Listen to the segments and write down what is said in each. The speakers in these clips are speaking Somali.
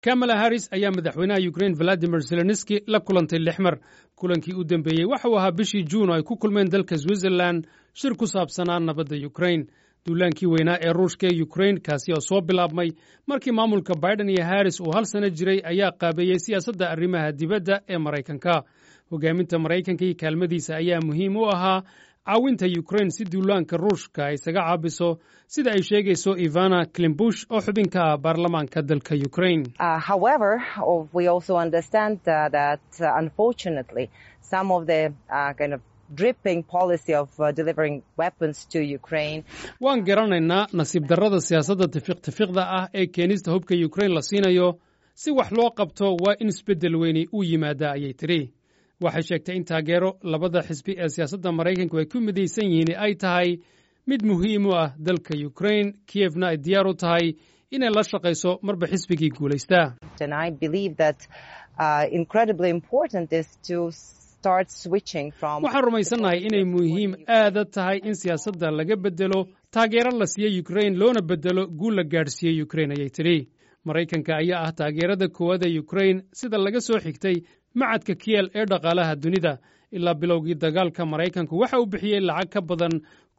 Kamala Harris ayaa madaxweynaha Ukraine Volodymyr Zelensky la kulantay 6 mar. Kulankii u dambeeyey waxa uu ahaa bishii Juun oo ay ku kulmeen dalka Switzerland shir ku saabsanaa nabadda Ukraine. Duulaankii weynaa ee Ruushka ee Ukraine kaasi oo soo bilaabmay markii maamulka Biden iyo Harris uu hal sano jiray ayaa qaabeeyey siyaasadda arrimaha dibadda ee Maraykanka. Hogaaminta Maraykanka iyo kaalmadiisa ayaa muhiim u ahaa caawinta Ukraine si duulaanka Ruushka ay isaga caabiso sida ay sheegayso Ivana Klimbush oo xubin ka ah baarlamaanka dalka Ukraine. However, we also understand that unfortunately some of the kind of dripping policy of delivering weapons to Ukraine. Waan garanaynaa nasiib darrada siyaasadda tifiqda ah ee keenista hubka Ukraine la siinayo si wax loo qabto waa in isbeddel weyni u yimaada ayay tiri. Waxay sheegtay in taageero labada xisbi ee siyaasadda Maraykanku ay ku midaysan yihiin ay tahay mid muhiim u ah dalka Ukraine, Kievna ay diyaar u tahay inay la shaqayso marba xisbigii guulaysta. And I believe that incredibly important is to start switching from. Waxaan rumaysanahay inay muhiim aad tahay in siyaasadda laga bedelo taageero la siiyo Ukraine loona bedelo guul la gaadhsiiyo Ukraine ayay tiri. Maraykanka ayaa ah taageerada koowaad ee Ukraine sida laga soo xigtay macadka Kiel ee dhaqaalaha dunida. Ilaa bilowgii dagaalka Maraykanku waxa uu bixiyey lacag ka badan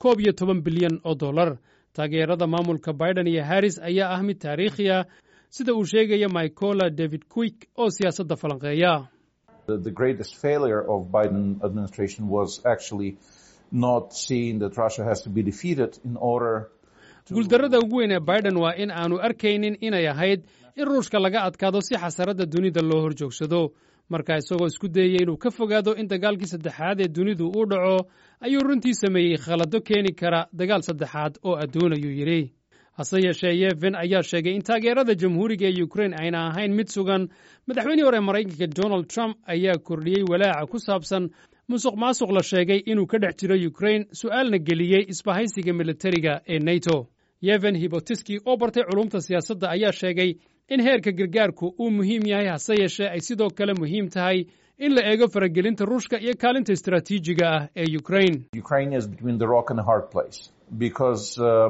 $11 bilyan oo dollar. Taageerada maamulka Biden iyo Harris ayaa ah mid taariikhi ah sida uu sheegaya Mykola David Quick oo siyaasadda falanqeeya. The greatest failure of Biden administration was actually not seeing that Russia has to be defeated in order. Guuldarrada ugu weyn ee Biden waa in aanu arkaynin inay ahayd in Ruushka laga adkaado si xasarada dunida loo horjoogsado. Marka isagoo isku dayay inuu ka fogaado in dagaalkii saddexaad ee dunidu uu dhaco ayuu runtii sameeyey khalado keeni kara dagaal saddexaad oo adduun ayuu yidhi. Hase yeeshee Yevhen ayaa sheegay in taageerada jamhuuriga ee Ukraine ayna ahayn mid sugan. Madaxweynihii hore Maraykanka Donald Trump ayaa kordhiyey walaaca ku saabsan musuqmaasuq la sheegay inuu ka dhex jiro Ukraine su'aalna geliyey isbahaysiga militariga ee NATO. Yevhen Hibotiski oo bartay culumta siyaasadda ayaa sheegay in heerka gargaarku uu muhiim yahay hase yeeshee ay sidoo kale muhiim tahay in la eego faragelinta Ruushka iyo kaalinta istiraatiijiga ah ee Ukraine. Ukraine is between the rock and a hard place because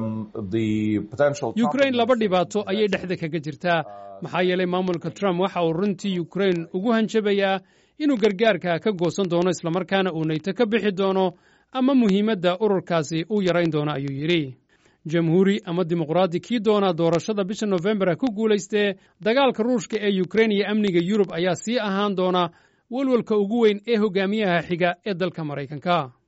the potential. Ukraine laba dhibaato ayay dhexda kaga jirtaa maxaa yeelay maamulka Trump waxa uu runtii Ukraine ugu hanjabayaa inuu gargaarka ka goosan doono islamarkaana uu NATO ka bixi doono ama muhiimadda ururkaasi uu yarayn doono ayuu yidhi. Jamhuuri ama dimuqraadi kii doona doorashada bisha November ku guulaystee dagaalka Ruushka ee Ukraine iyo amniga Yurub ayaa sii ahaan doona walwalka ugu weyn ee hogaamiyaha xiga ee dalka Maraykanka.